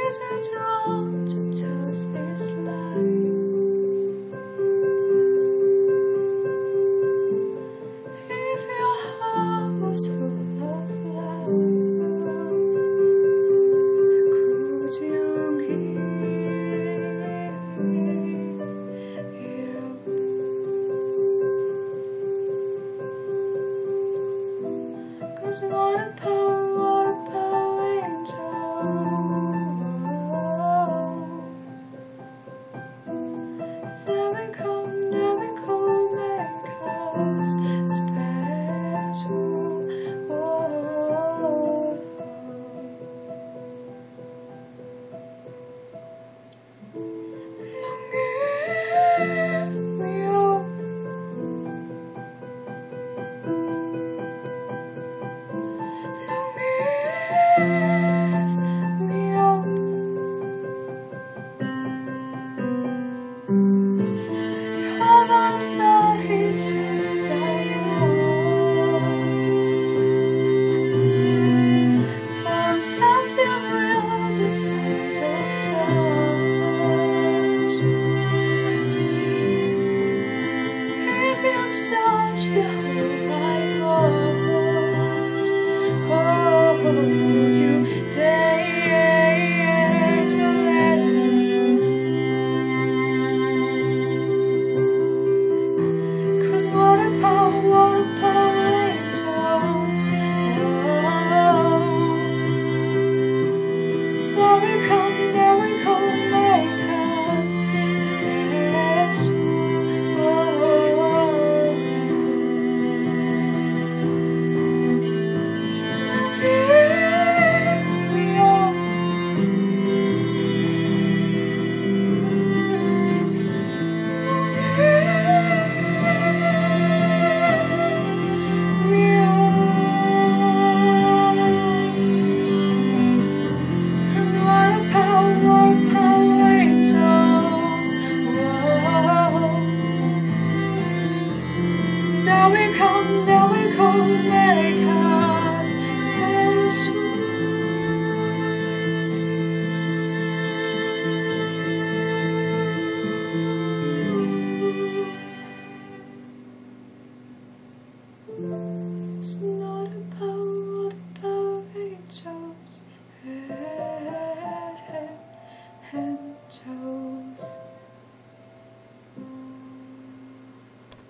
Is it wrong to toast this life? If your heart was full of love, could you give it up? 'Cause what about angels? There we come, make us special. Don't give me up. Don't give me up. Haven't felt it just found something real that's out of touch. If you touch the whole wide world, would you dare to let it go? 'Cause what about angels? There we come, make us special. Don't give me up. Don't give me up. 'Cause what about angels? There we come, make us special. It's not about angels, angels.